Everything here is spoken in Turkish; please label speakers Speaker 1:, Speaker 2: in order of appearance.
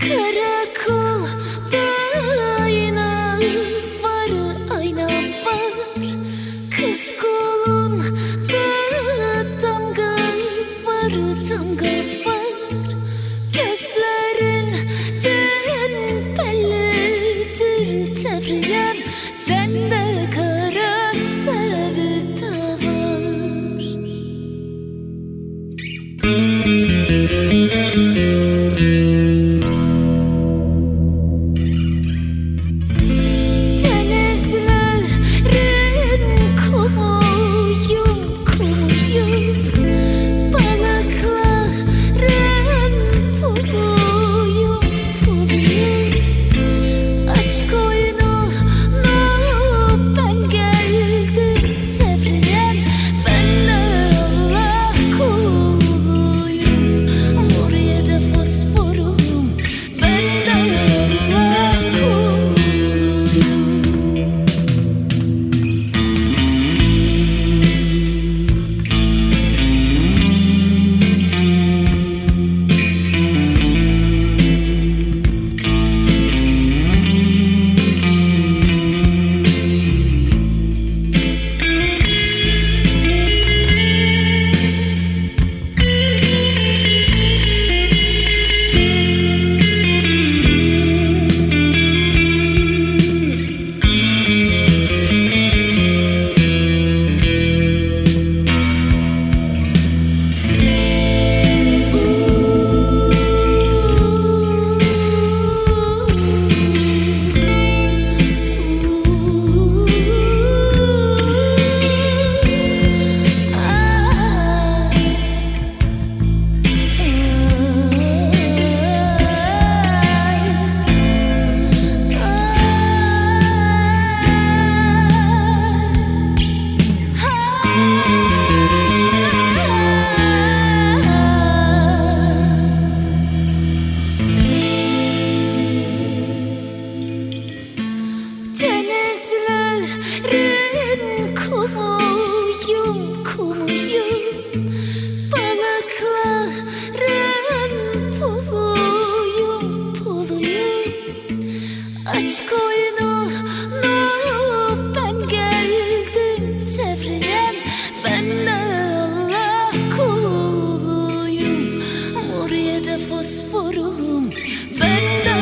Speaker 1: Karakolda ayna var, ayna var. Kız kolunda damga var, damga var. Gözlerinden bellidir çevrem, sende kara sevda var. Denizlerin kumuyum, kumuyum. Balıkların puluyum, puluyum. Aç koynunu ben geldim çevrem, ben de Allah kuluyum. Oraya da fosforum, ben de